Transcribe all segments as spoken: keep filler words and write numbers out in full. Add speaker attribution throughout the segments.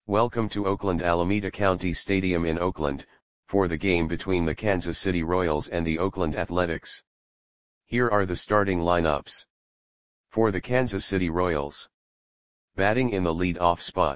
Speaker 1: Welcome to Oakland Alameda County Stadium in Oakland, for the game between the Kansas City Royals and the Oakland Athletics. Here are the starting lineups. For the Kansas City Royals. Batting in the lead-off spot.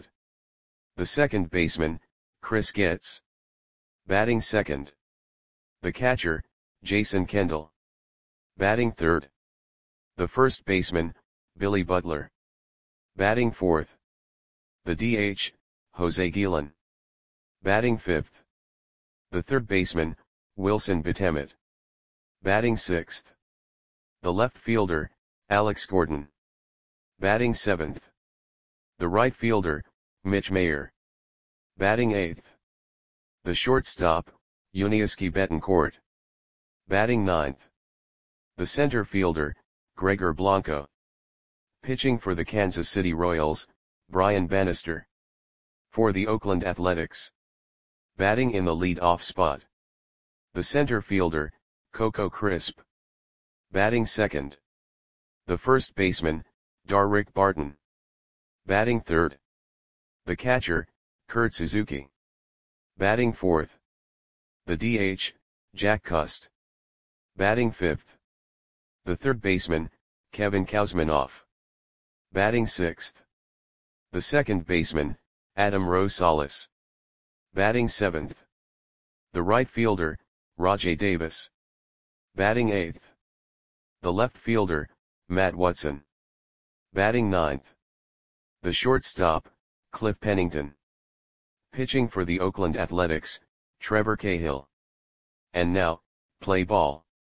Speaker 1: The second baseman, Chris Getz. Batting second. The catcher, Jason Kendall. Batting third. The first baseman, Billy Butler. Batting fourth. The D H, Jose Guillen. Batting fifth. The third baseman, Wilson Betemet. Batting sixth. The left fielder, Alex Gordon. Batting seventh. The right fielder, Mitch Mayer. Batting eighth. The shortstop, Yuniesky Betancourt. Batting ninth. The center fielder, Gregor Blanco. Pitching for the Kansas City Royals, Brian Bannister. For the Oakland Athletics. Batting in the lead-off spot. The center fielder, Coco Crisp. Batting second. The first baseman, Darrick Barton. Batting third. The catcher, Kurt Suzuki. Batting fourth. The D H, Jack Cust. Batting fifth. The third baseman, Kevin Kuzminoff. Batting sixth. The second baseman, Adam Rosales. Batting seventh. The right fielder, Rajai Davis. Batting eighth. The left fielder, Matt Watson. Batting ninth. The shortstop, Cliff Pennington. Pitching for the Oakland Athletics, Trevor Cahill. And now, play ball.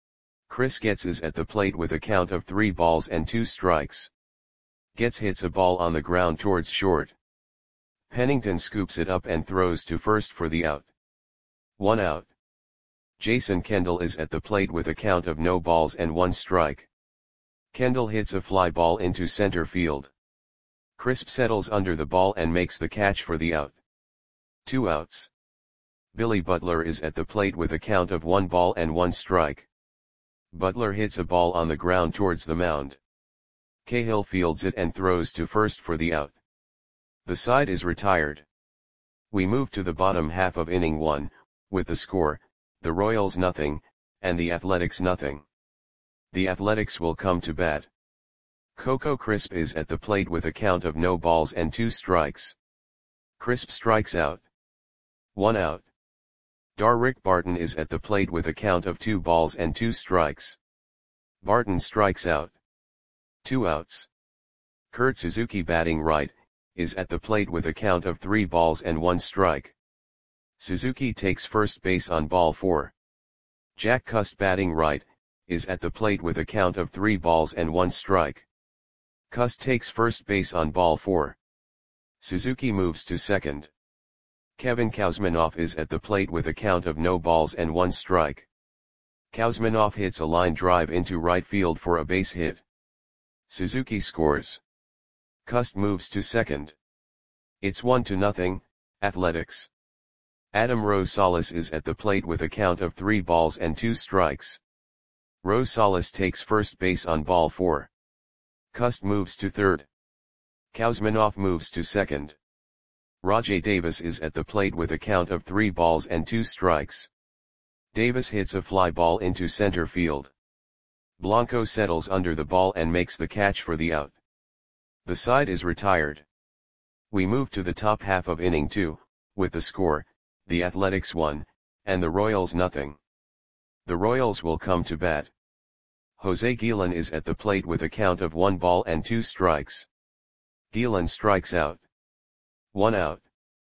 Speaker 1: Chris Getz is at the plate with a count of three balls and two strikes. Getz hits a ball on the ground towards short. Pennington scoops it up and throws to first for the out. One out. Jason Kendall is at the plate with a count of no balls and one strike. Kendall hits a fly ball into center field. Crisp settles under the ball and makes the catch for the out. Two outs. Billy Butler is at the plate with a count of one ball and one strike. Butler hits a ball on the ground towards the mound. Cahill fields it and throws to first for the out. The side is retired. We move to the bottom half of inning one, with the score, the Royals nothing, and the Athletics nothing. The Athletics will come to bat. Coco Crisp is at the plate with a count of no balls and two strikes. Crisp strikes out. One out. Darrick Barton is at the plate with a count of two balls and two strikes. Barton strikes out. Two outs. Kurt Suzuki batting right, is at the plate with a count of three balls and one strike. Suzuki takes first base on ball four. Jack Cust batting right, is at the plate with a count of three balls and one strike. Cust takes first base on ball four. Suzuki moves to second. Kevin Kuzminoff is at the plate with a count of no balls and one strike. Kuzminoff hits a line drive into right field for a base hit. Suzuki scores. Cust moves to second. It's one to nothing, Athletics. Adam Rosales is at the plate with a count of three balls and two strikes. Rosales takes first base on ball four. Cust moves to third. Kuzminoff moves to second. Rajai Davis is at the plate with a count of three balls and two strikes. Davis hits a fly ball into center field. Blanco settles under the ball and makes the catch for the out. The side is retired. We move to the top half of inning two, with the score, the Athletics one, and the Royals nothing. The Royals will come to bat. Jose Guillen is at the plate with a count of one ball and two strikes. Guillen strikes out. One out.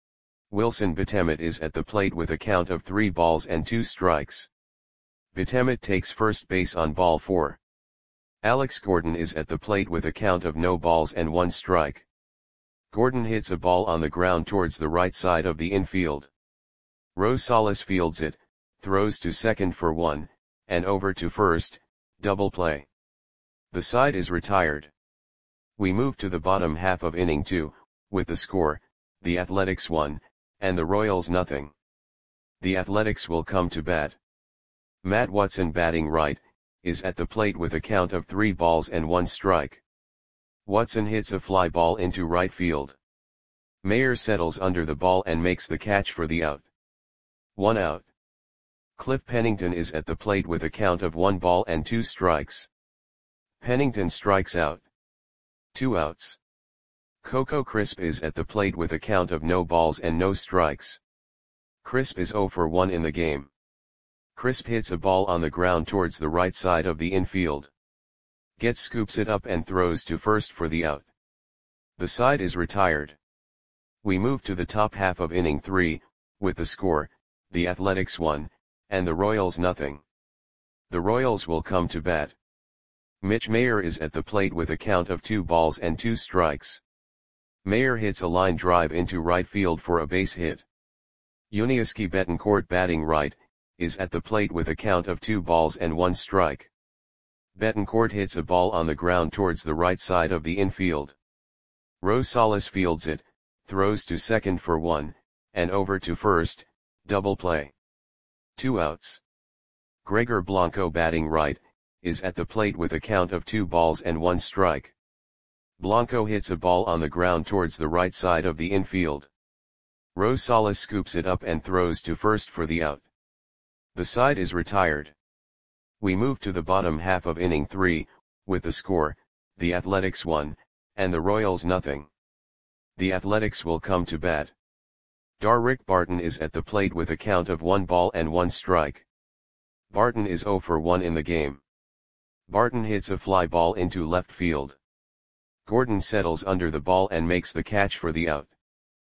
Speaker 1: Wilson Betemet is at the plate with a count of three balls and two strikes. Betemet takes first base on ball four. Alex Gordon is at the plate with a count of no balls and one strike. Gordon hits a ball on the ground towards the right side of the infield. Rosales fields it, throws to second for one, and over to first, double play. The side is retired. We move to the bottom half of inning two, with the score, the Athletics one, and the Royals nothing. The Athletics will come to bat. Matt Watson batting right, is at the plate with a count of three balls and one strike. Watson hits a fly ball into right field. Mayer settles under the ball and makes the catch for the out. One out. Cliff Pennington is at the plate with a count of one ball and two strikes. Pennington strikes out. Two outs. Coco Crisp is at the plate with a count of no balls and no strikes. Crisp is zero for one in the game. Crisp hits a ball on the ground towards the right side of the infield. Getz scoops it up and throws to first for the out. The side is retired. We move to the top half of inning three, with the score, the Athletics one, and the Royals nothing. The Royals will come to bat. Mitch Mayer is at the plate with a count of two balls and two strikes. Mayer hits a line drive into right field for a base hit. Yuniesky Betancourt, batting right, is at the plate with a count of two balls and one strike. Betancourt hits a ball on the ground towards the right side of the infield. Rosales fields it, throws to second for one, and over to first, double play. Two outs. Gregor Blanco, batting right, is at the plate with a count of two balls and one strike. Blanco hits a ball on the ground towards the right side of the infield. Rosales scoops it up and throws to first for the out. The side is retired. We move to the bottom half of inning three, with the score, the Athletics one, and the Royals nothing. The Athletics will come to bat. Darrick Barton is at the plate with a count of one ball and one strike. Barton is zero for one in the game. Barton hits a fly ball into left field. Gordon settles under the ball and makes the catch for the out.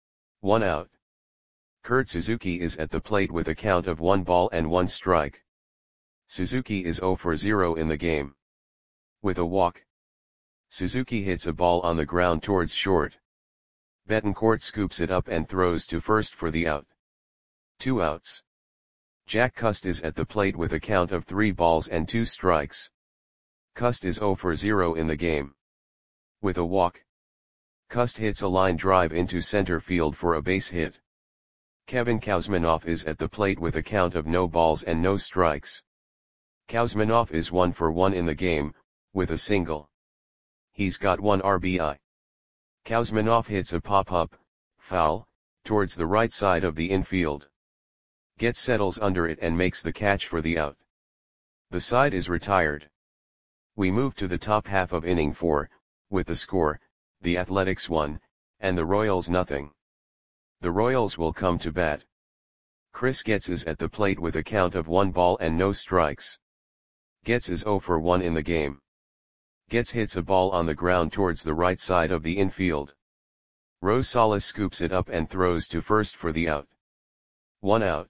Speaker 1: One out. Kurt Suzuki is at the plate with a count of one ball and one strike. Suzuki is zero for zero in the game. With a walk, Suzuki hits a ball on the ground towards short. Betancourt scoops it up and throws to first for the out. Two outs. Jack Cust is at the plate with a count of three balls and two strikes. Cust is zero for zero in the game. With a walk, Cust hits a line drive into center field for a base hit. Kevin Kouzmanoff is at the plate with a count of no balls and no strikes. Kouzmanoff is one for one in the game, with a single. He's got one R B I. Kouzmanoff hits a pop-up, foul, towards the right side of the infield. Getz settles under it and makes the catch for the out. The side is retired. We move to the top half of inning four, with the score, the Athletics one, and the Royals nothing. The Royals will come to bat. Chris Getz is at the plate with a count of one ball and no strikes. Getz is zero for one in the game. Getz hits a ball on the ground towards the right side of the infield. Rosales scoops it up and throws to first for the out. One out.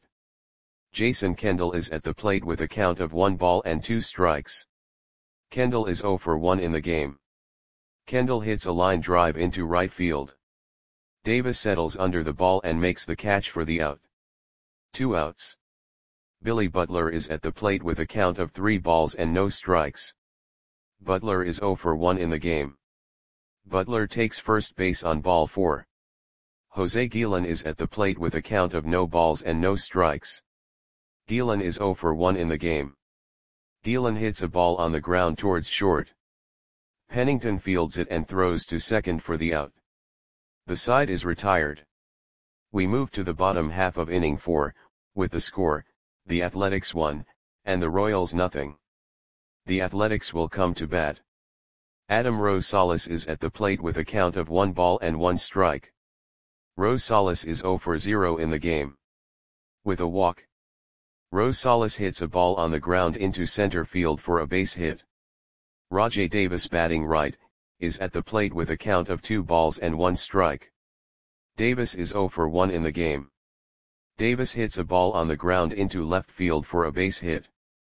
Speaker 1: Jason Kendall is at the plate with a count of one ball and two strikes. Kendall is zero for one in the game. Kendall hits a line drive into right field. Davis settles under the ball and makes the catch for the out. Two outs. Billy Butler is at the plate with a count of three balls and no strikes. Butler is zero for one in the game. Butler takes first base on ball four. Jose Guillen is at the plate with a count of no balls and no strikes. Guillen is zero for one in the game. Guillen hits a ball on the ground towards short. Pennington fields it and throws to second for the out. The side is retired. We move to the bottom half of inning four, with the score, the Athletics one, and the Royals nothing. The Athletics will come to bat. Adam Rosales is at the plate with a count of one ball and one strike. Rosales is zero for zero in the game. With a walk, Rosales hits a ball on the ground into center field for a base hit. Rajai Davis, batting right, is at the plate with a count of two balls and one strike. Davis is zero for one in the game. Davis hits a ball on the ground into left field for a base hit.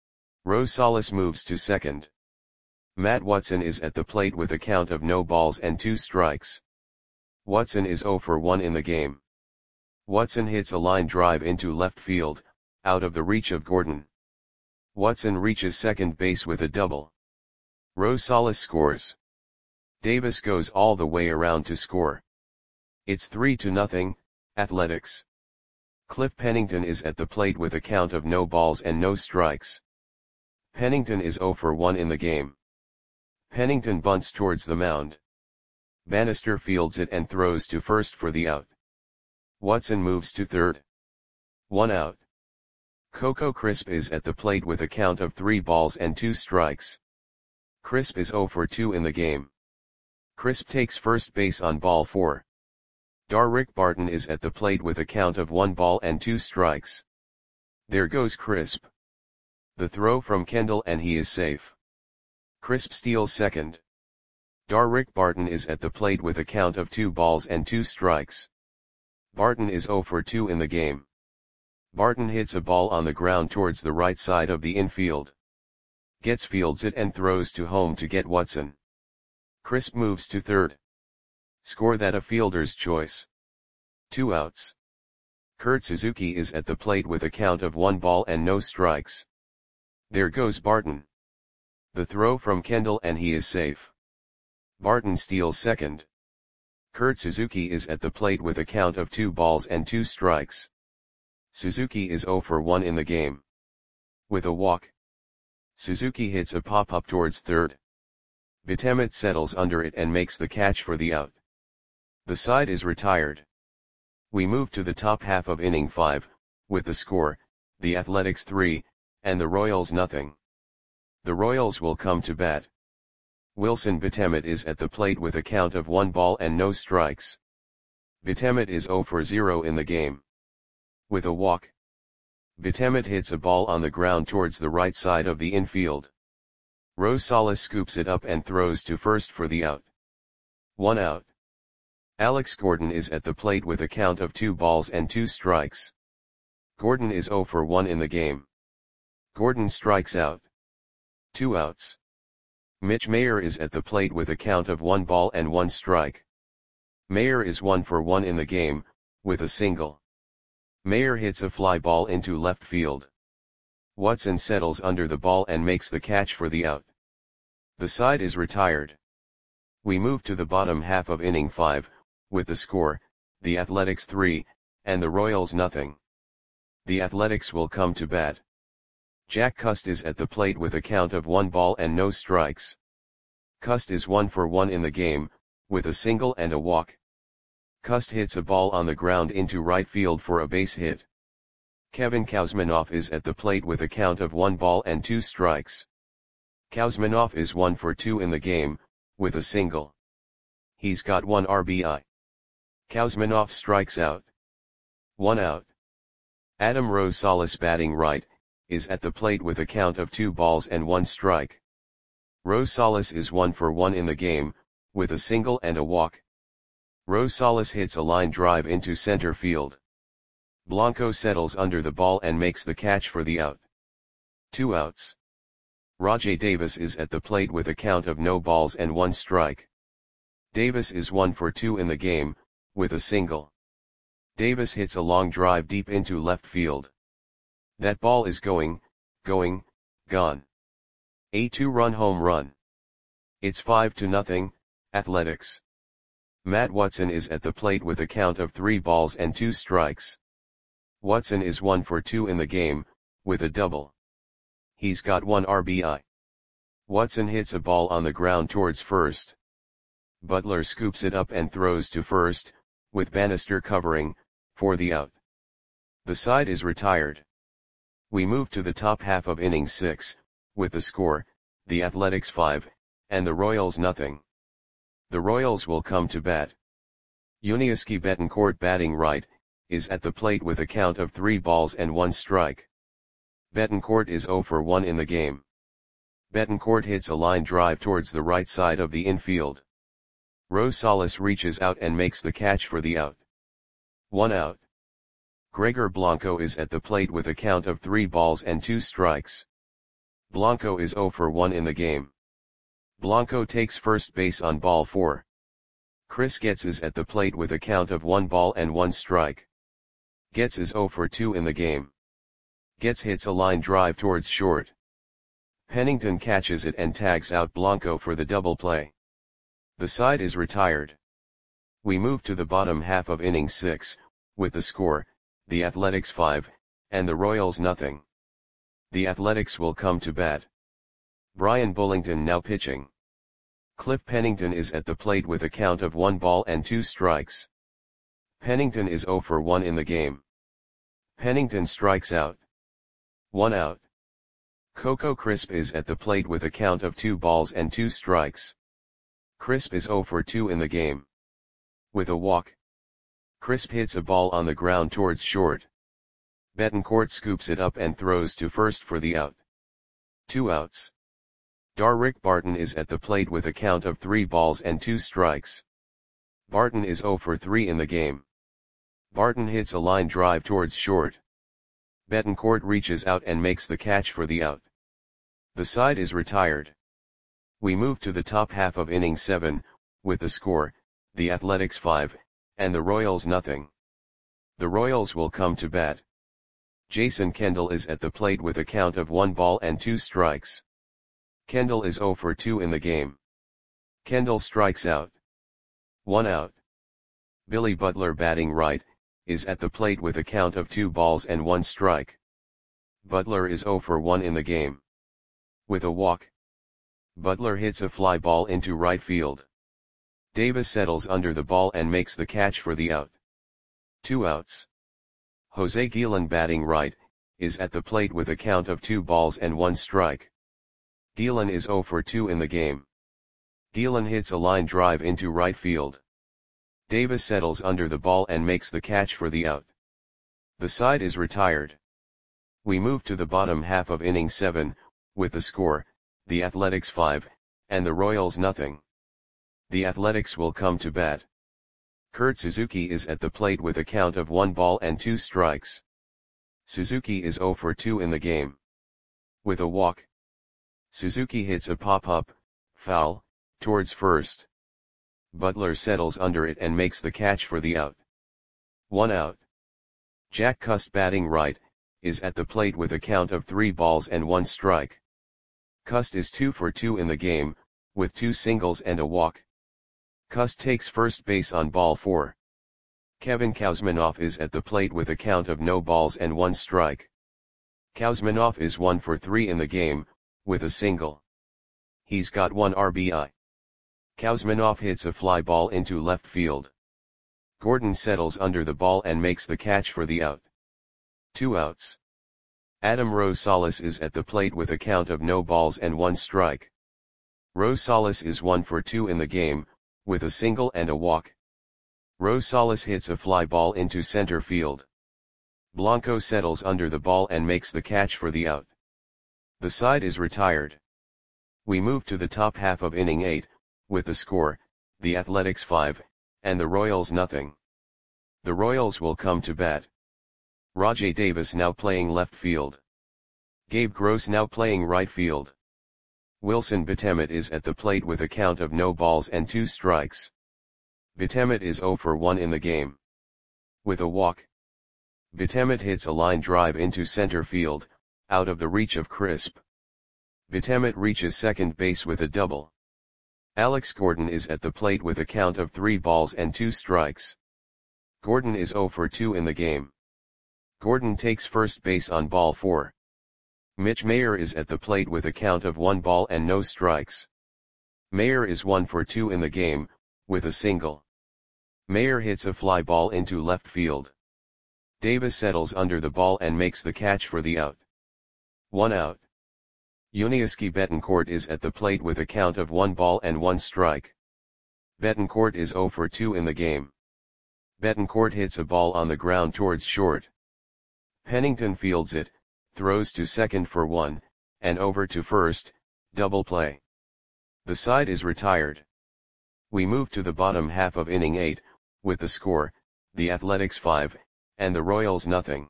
Speaker 1: Rosales moves to second. Matt Watson is at the plate with a count of no balls and two strikes. Watson is zero for one in the game. Watson hits a line drive into left field, out of the reach of Gordon. Watson reaches second base with a double. Rosales scores. Davis goes all the way around to score. It's three to nothing, Athletics. Cliff Pennington is at the plate with a count of no balls and no strikes. Pennington is zero for one in the game. Pennington bunts towards the mound. Bannister fields it and throws to first for the out. Watson moves to third. One out. Coco Crisp is at the plate with a count of three balls and two strikes. Crisp is zero for two in the game. Crisp takes first base on ball four. Darrick Barton is at the plate with a count of one ball and two strikes. There goes Crisp. The throw from Kendall and he is safe. Crisp steals second. Darrick Barton is at the plate with a count of two balls and two strikes. Barton is zero for two in the game. Barton hits a ball on the ground towards the right side of the infield. Getz fields it and throws to home to get Watson. Crisp moves to third. Score that a fielder's choice. Two outs. Kurt Suzuki is at the plate with a count of one ball and no strikes. There goes Barton. The throw from Kendall and he is safe. Barton steals second. Kurt Suzuki is at the plate with a count of two balls and two strikes. Suzuki is zero for one in the game. With a walk, Suzuki hits a pop-up towards third. Betemet settles under it and makes the catch for the out. The side is retired. We move to the top half of inning five, with the score, the Athletics three, and the Royals nothing. The Royals will come to bat. Wilson Betemet is at the plate with a count of one ball and no strikes. Betemet is zero for zero in the game. With a walk, Betemet hits a ball on the ground towards the right side of the infield. Rosales scoops it up and throws to first for the out. One out. Alex Gordon is at the plate with a count of two balls and two strikes. Gordon is zero for one in the game. Gordon strikes out. Two outs. Mitch Mayer is at the plate with a count of one ball and one strike. Mayer is one for one in the game, with a single. Mayer hits a fly ball into left field. Watson settles under the ball and makes the catch for the out. The side is retired. We move to the bottom half of inning five, with the score, the Athletics three, and the Royals nothing. The Athletics will come to bat. Jack Cust is at the plate with a count of one ball and no strikes. Cust is one for one in the game, with a single and a walk. Cust hits a ball on the ground into right field for a base hit. Kevin Kouzmanoff is at the plate with a count of one ball and two strikes. Kouzmanoff is one for two in the game, with a single. He's got one R B I. Kouzmanoff strikes out. One out. Adam Rosales batting right, is at the plate with a count of two balls and one strike. Rosales is one for one in the game, with a single and a walk. Rosales hits a line drive into center field. Blanco settles under the ball and makes the catch for the out. Two outs. Rajai Davis is at the plate with a count of no balls and one strike. Davis is one for two in the game, with a single. Davis hits a long drive deep into left field. That ball is going, going, gone. A two-run home run. It's five to nothing, Athletics. Matt Watson is at the plate with a count of three balls and two strikes. Watson is one for two in the game, with a double. He's got one R B I. Watson hits a ball on the ground towards first. Butler scoops it up and throws to first, with Bannister covering, for the out. The side is retired. We move to the top half of inning six, with the score, the Athletics five, and the Royals nothing. The Royals will come to bat. Yuniesky Betancourt batting right, is at the plate with a count of three balls and one strike. Betancourt is zero for one in the game. Betancourt hits a line drive towards the right side of the infield. Rosales reaches out and makes the catch for the out. One out. Gregor Blanco is at the plate with a count of three balls and two strikes. Blanco is zero for one in the game. Blanco takes first base on ball four. Chris Getz is at the plate with a count of one ball and one strike. Getz is zero for two in the game. Getz hits a line drive towards short. Pennington catches it and tags out Blanco for the double play. The side is retired. We move to the bottom half of inning six, with the score, the Athletics five, and the Royals nothing. The Athletics will come to bat. Brian Bullington now pitching. Cliff Pennington is at the plate with a count of one ball and two strikes. Pennington is zero for one in the game. Pennington strikes out. One out. Coco Crisp is at the plate with a count of two balls and two strikes. Crisp is zero for two in the game. With a walk. Crisp hits a ball on the ground towards short. Betancourt scoops it up and throws to first for the out. Two outs. Darrick Barton is at the plate with a count of three balls and two strikes. Barton is zero for three in the game. Barton hits a line drive towards short. Betancourt reaches out and makes the catch for the out. The side is retired. We move to the top half of inning seven, with the score, the Athletics five, and the Royals nothing. The Royals will come to bat. Jason Kendall is at the plate with a count of one ball and two strikes. Kendall is zero for two in the game. Kendall strikes out. One out. Billy Butler, batting right, is at the plate with a count of two balls and one strike. Butler is zero for one in the game. With a walk. Butler hits a fly ball into right field. Davis settles under the ball and makes the catch for the out. Two outs. Jose Guillen, batting right, is at the plate with a count of two balls and one strike. Guillen is zero for two in the game. Guillen hits a line drive into right field. Davis settles under the ball and makes the catch for the out. The side is retired. We move to the bottom half of inning seven, with the score, the Athletics five, and the Royals nothing. The Athletics will come to bat. Kurt Suzuki is at the plate with a count of one ball and two strikes. Suzuki is zero for two in the game. With a walk. Suzuki hits a pop-up, foul, towards first. Butler settles under it and makes the catch for the out. One out. Jack Cust, batting right, is at the plate with a count of three balls and one strike. Cust is two for two in the game, with two singles and a walk. Cust takes first base on ball four. Kevin Kouzmanoff is at the plate with a count of no balls and one strike. Kouzmanoff is one for three in the game, with a single. He's got one R B I. Kouzmanoff hits a fly ball into left field. Gordon settles under the ball and makes the catch for the out. Two outs. Adam Rosales is at the plate with a count of no balls and one strike. Rosales is one for two in the game, with a single and a walk. Rosales hits a fly ball into center field. Blanco settles under the ball and makes the catch for the out. The side is retired. We move to the top half of inning eight, with the score, the Athletics five, and the Royals nothing. The Royals will come to bat. Rajai Davis now playing left field. Gabe Gross now playing right field. Wilson Betemet is at the plate with a count of no balls and two strikes. Betemet is zero for one in the game. With a walk. Betemet hits a line drive into center field, out of the reach of Crisp. Betemet reaches second base with a double. Alex Gordon is at the plate with a count of three balls and two strikes. Gordon is zero for two in the game. Gordon takes first base on ball four. Mitch Mayer is at the plate with a count of one ball and no strikes. Mayer is one for two in the game, with a single. Mayer hits a fly ball into left field. Davis settles under the ball and makes the catch for the out. One out. Yuniesky Betancourt is at the plate with a count of one ball and one strike. Betancourt is zero for two in the game. Betancourt hits a ball on the ground towards short. Pennington fields it, throws to second for one, and over to first, double play. The side is retired. We move to the bottom half of inning eight, with the score, the Athletics five, and the Royals nothing.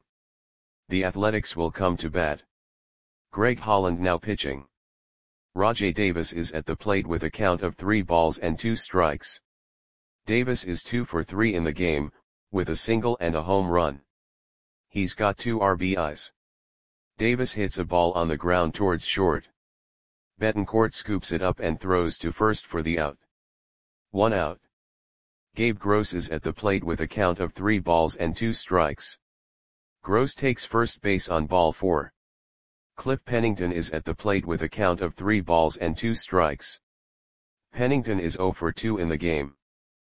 Speaker 1: The Athletics will come to bat. Greg Holland now pitching. Rajai Davis is at the plate with a count of three balls and two strikes. Davis is two for three in the game, with a single and a home run. He's got two R B Is. Davis hits a ball on the ground towards short. Betancourt scoops it up and throws to first for the out. One out. Gabe Gross is at the plate with a count of three balls and two strikes. Gross takes first base on ball four. Cliff Pennington is at the plate with a count of three balls and two strikes. Pennington is zero for two in the game.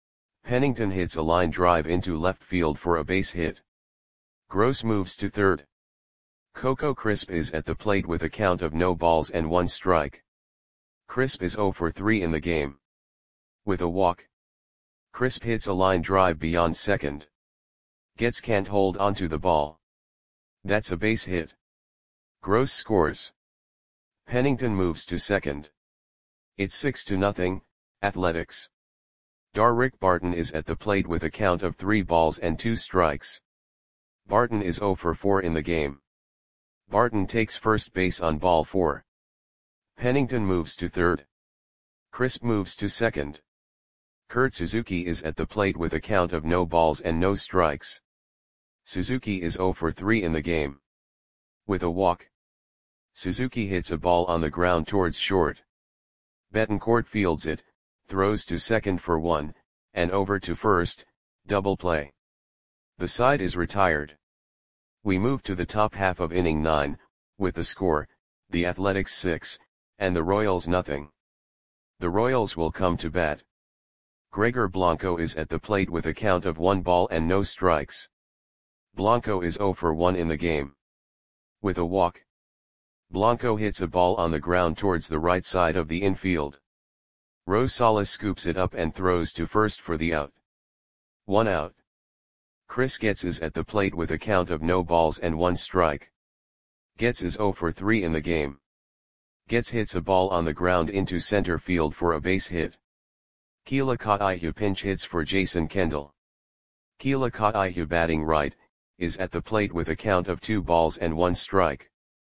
Speaker 1: Pennington hits a line drive into left field for a base hit. Gross moves to third. Coco Crisp is at the plate with a count of no balls and one strike. Crisp is zero for three in the game. With a walk, Crisp hits a line drive beyond second. Getz can't hold onto the ball. That's a base hit. Gross scores. Pennington moves to second. It's six to nothing, Athletics. Darrick Barton is at the plate with a count of three balls and two strikes. Barton is zero for four in the game. Barton takes first base on ball four. Pennington moves to third. Crisp moves to second. Kurt Suzuki is at the plate with a count of no balls and no strikes. Suzuki is zero for three in the game. With a walk, Suzuki hits a ball on the ground towards short. Betancourt fields it, throws to second for one, and over to first, double play. The side is retired. We move to the top half of inning nine, with the score, the Athletics six, and the Royals nothing. The Royals will come to bat. Gregor Blanco is at the plate with a count of one ball and no strikes. Blanco is zero for one in the game. With a walk, Blanco hits a ball on the ground towards the right side of the infield. Rosales scoops it up and throws to first for the out. One out. Chris Getz is at the plate with a count of no balls and one strike. Getz is zero for three in the game. Getz hits a ball on the ground into center field for a base hit. Keila Kaihu pinch hits for Jason Kendall. Keila Kaihu batting right, is at the plate with a count of two balls and one strike.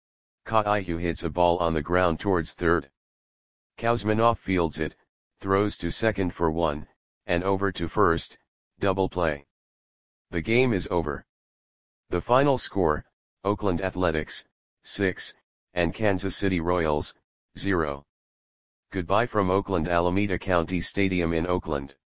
Speaker 1: Kaihu hits a ball on the ground towards third. Kuzminoff fields it, throws to second for one, and over to first, double play. The game is over. The final score, Oakland Athletics, six, and Kansas City Royals, zero. Goodbye from Oakland Alameda County Stadium in Oakland.